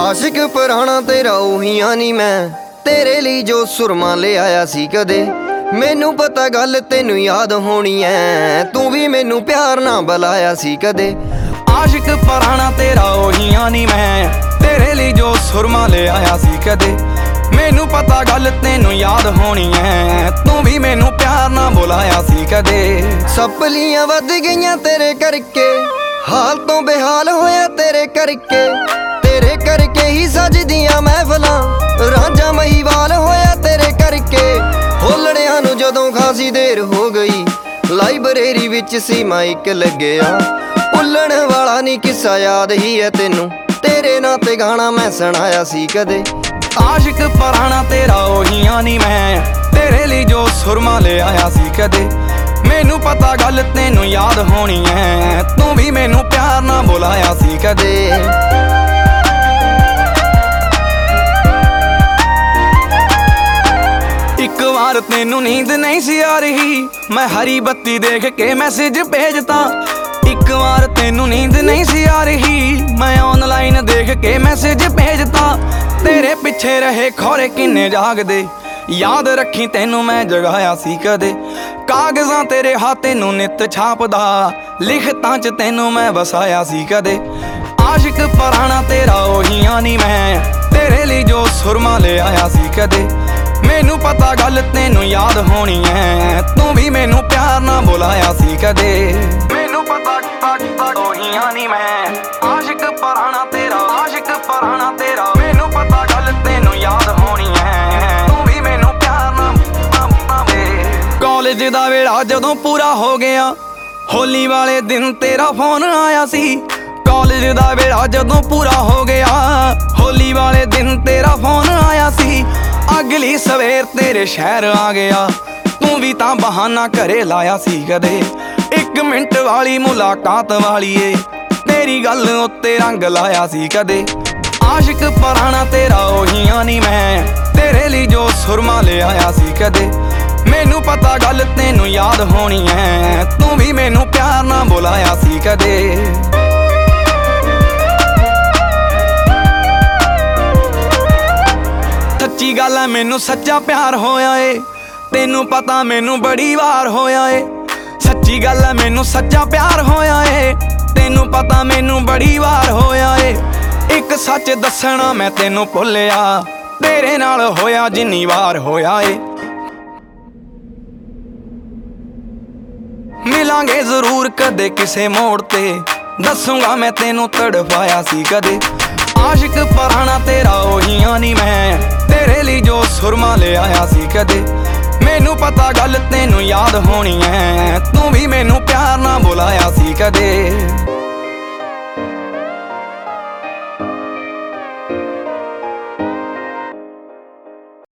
ਆਸ਼ਿਕ ਪੁਰਾਣਾ ਤੇਰਾ ਉਹੀਆਂ ਨੀ ਮੈਂ ਤੇਰੇ ਲਈ ਜੋ ਸੁਰਮਾ ਲੈ ਆਇਆ ਸੀ ਕਦੇ। ਮੈਨੂੰ ਪਤਾ ਗੱਲ ਤੈਨੂੰ ਯਾਦ ਹੋਣੀ ਐ, ਤੂੰ ਵੀ ਮੈਨੂੰ ਪਿਆਰ ਨਾ ਬੁਲਾਇਆ ਸੀ ਕਦੇ। ਆਸ਼ਿਕ ਪੁਰਾਣਾ ਤੇਰਾ ਉਹੀਆਂ ਨੀ ਮੈਂ ਤੇਰੇ ਲਈ ਜੋ ਸੁਰਮਾ ਲੈ ਆਇਆ ਸੀ ਕਦੇ। ਮੈਨੂੰ ਪਤਾ ਗੱਲ ਤੈਨੂੰ ਯਾਦ ਹੋਣੀ ਐ, ਤੂੰ ਵੀ ਮੈਨੂੰ ਪਿਆਰ ਨਾ ਬੁਲਾਇਆ ਸੀ ਕਦੇ। ਸਪਲੀਆਂ ਵੱਧ ਗਈਆਂ ਤੇਰੇ ਕਰਕੇ, ਹਾਲ ਤੋਂ ਬੇਹਾਲ ਹੋਇਆ ਤੇਰੇ ਕਰਕੇ। ਤੇਰੇ ਕਰਕੇ ਹੀ ਸਜਦੀਆਂ ਮਹਿਫਲਾਂ, ਰਾਂਝਾ ਮਹੀਵਾਲ ਹੋਇਆ ਤੇਰੇ ਕਰਕੇ। ਹੋਲੜਿਆਂ ਨੂੰ ਜਦੋਂ ਖਾਸੀ ਦੇਰ ਹੋ ਗਈ, ਲਾਇਬ੍ਰੇਰੀ ਵਿੱਚ ਸੀ ਮਾਈਕ ਲੱਗਿਆ। ਭੁੱਲਣ ਵਾਲਾ ਨਹੀਂ ਕਿੱਸਾ ਯਾਦ ਹੀ ਹੈ ਤੈਨੂੰ, ਤੇਰੇ ਨਾਂ ਤੇ ਗਾਣਾ ਮੈਂ ਸੁਣਾਇਆ ਸੀ ਕਦੇ। ਆਸ਼ਿਕ ਪੁਰਾਣਾ ਤੇਰਾ ਉਹੀਆਂ ਨੀ ਮੈਂ ਤੇਰੇ ਲਈ ਜੋ ਸੁਰਮਾ ਲੈ ਆਇਆ ਸੀ ਕਦੇ। ਮੈਨੂੰ ਪਤਾ ਗੱਲ ਤੈਨੂੰ ਯਾਦ ਹੋਣੀ ਐ, ਤੂੰ ਵੀ ਮੈਨੂੰ ਪਿਆਰ ਨਾ ਬੁਲਾਇਆ ਸੀ ਕਦੇ। ਇੱਕ ਵਾਰ ਤੈਨੂੰ ਨੀਂਦ ਨਹੀਂ ਸੀ ਆ ਰਹੀ, ਮੈਂ ਹਰੀ ਬੱਤੀ ਦੇਖ ਕੇ ਮੈਸੇਜ ਭੇਜਤਾ। ਇੱਕ ਵਾਰ ਤੈਨੂੰ ਨੀਂਦ ਨਹੀਂ ਸੀ ਆ ਰਹੀ, ਮੈਂ ਆਨਲਾਈਨ ਦੇਖ ਕੇ ਮੈਸੇਜ ਭੇਜਤਾ। ਤੇਰੇ ਪਿੱਛੇ ਰਹੇ ਖੌਰੇ ਕਿੰਨੇ ਜਾਗਦੇ, ਯਾਦ ਰੱਖੀ ਤੈਨੂੰ ਮੈਂ ਜਗਾਇਆ ਸੀ ਕਦੇ। ਕਾਗਜ਼ਾਂ ਤੇਰੇ ਹੱਥ ਨੂੰ ਨਿੱਤ ਛਾਪਦਾ, ਲਿਖਤਾਂ 'ਚ ਤੈਨੂੰ ਮੈਂ ਵਸਾਇਆ ਸੀ ਕਦੇ। ਆਸ਼ਿਕ ਪੁਰਾਣਾ ਤੇਰਾ ਉਹੀਆਂ ਨੀ ਮੈਂ ਤੇਰੇ ਲਈ ਜੋ ਸੁਰਮਾ ਲੈ ਆਇਆ ਸੀ ਕਦੇ। ਮੈਨੂੰ ਪਤਾ ਗੱਲ ਤੈਨੂੰ ਯਾਦ ਹੋਣੀ ਐ, ਤੂੰ ਵੀ ਮੈਨੂੰ ਪਿਆਰ ਨਾ ਬੁਲਾਇਆ ਸੀ ਕਦੇ। ਮੈਨੂੰ ਪਤਾ ਉਹੀਆਂ ਨੀ ਮੈਂ ਆਸ਼ਿਕ ਪੁਰਾਣਾ ਤੇਰਾ, ਆਸ਼ਿਕ ਪੁਰਾਣਾ ਤੇਰਾ। ਮੈਨੂੰ ਪਤਾ ਗੱਲ ਤੈਨੂੰ ਯਾਦ ਹੋਣੀ ਐ, ਤੂੰ ਵੀ ਮੈਨੂੰ ਪਿਆਰ ਨਾ ਬੁਲਾਵੇ। ਕਾਲਜ ਦਾ ਵੇਲਾ ਜਦੋਂ ਪੂਰਾ ਹੋ ਗਿਆ, ਹੋਲੀ ਵਾਲੇ ਦਿਨ ਤੇਰਾ ਫੋਨ ਆਇਆ ਸੀ। ਕਾਲਜ ਦਾ ਵੇਲਾ ਜਦੋਂ ਪੂਰਾ ਹੋ ਗਿਆ, ਹੋਲੀ ਵਾਲੇ ਦਿਨ ਤੇਰਾ ਫੋਨ ਆਇਆ ਸੀ। ਅਗਲੀ ਸਵੇਰ ਤੇਰੇ ਸ਼ਹਿਰ ਆ ਗਿਆ, ਤੂੰ ਵੀ ਤਾਂ ਬਹਾਨਾ ਘਰੇ ਲਾਇਆ ਸੀ ਕਦੇ। 1 ਮਿੰਟ ਵਾਲੀ ਮੁਲਾਕਾਤ ਵਾਲੀ ਏ, ਤੇਰੀ ਗੱਲ ਉੱਤੇ ਰੰਗ ਲਾਇਆ ਸੀ ਕਦੇ। ਆਸ਼ਿਕ ਪੁਰਾਣਾ ਤੇਰਾ ਉਹੀਆਂ ਨੀ ਮੈਂ ਤੇਰੇ ਲਈ ਜੋ ਸੁਰਮਾ ਲੈ ਆਇਆ ਸੀ ਕਦੇ। ਮੈਨੂੰ ਪਤਾ ਗੱਲ ਤੈਨੂੰ ਯਾਦ ਹੋਣੀ ਐ, ਤੂੰ ਵੀ ਮੈਨੂੰ ਪਿਆਰ ਨਾ ਬੁਲਾਇਆ ਸੀ ਕਦੇ। ਸੱਚੀ ਗੱਲ ਐ ਮੈਨੂੰ ਸੱਚਾ ਪਿਆਰ ਹੋਇਆ ਏ, ਤੈਨੂੰ ਪਤਾ ਮੈਨੂੰ ਬੜੀ ਵਾਰ ਹੋਇਆ ਏ। ਸੱਚੀ ਗੱਲ ਐ ਮੈਨੂੰ ਸੱਚਾ ਪਿਆਰ ਹੋਇਆ ਏ, ਤੈਨੂੰ ਪਤਾ ਮੈਨੂੰ ਬੜੀ ਵਾਰ ਹੋਇਆ ਏ। ਇੱਕ ਸੱਚ ਦੱਸਣਾ ਮੈਂ ਤੈਨੂੰ ਭੁੱਲਿਆ, ਤੇਰੇ ਨਾਲ ਹੋਇਆ ਜਿੰਨੀ ਵਾਰ ਹੋਇਆ ਏ। ਮਿਲਾਂਗੇ ਜ਼ਰੂਰ ਕਦੇ ਕਿਸੇ ਮੋੜ ਤੇ, ਦੱਸੂਗਾ ਮੈਂ ਤੈਨੂੰ ਤੜਫਾਇਆ ਸੀ ਕਦੇ। ਆਸ਼ਿਕ ਪੁਰਾਣਾ ਤੇਰਾ ਉਹੀਆਂ ਨੀ ਮੈਂ ਤੇਰੇ ਲਈ ਜੋ ਸੁਰਮਾ ਲੈ ਆਇਆ ਸੀ ਕਦੇ। ਮੈਨੂੰ ਪਤਾ ਗੱਲ ਤੈਨੂੰ ਯਾਦ ਹੋਣੀ ਐ, ਤੂੰ ਵੀ ਮੈਨੂੰ ਪਿਆਰ ਨਾ ਬੁਲਾਇਆ ਸੀ ਕਦੇ।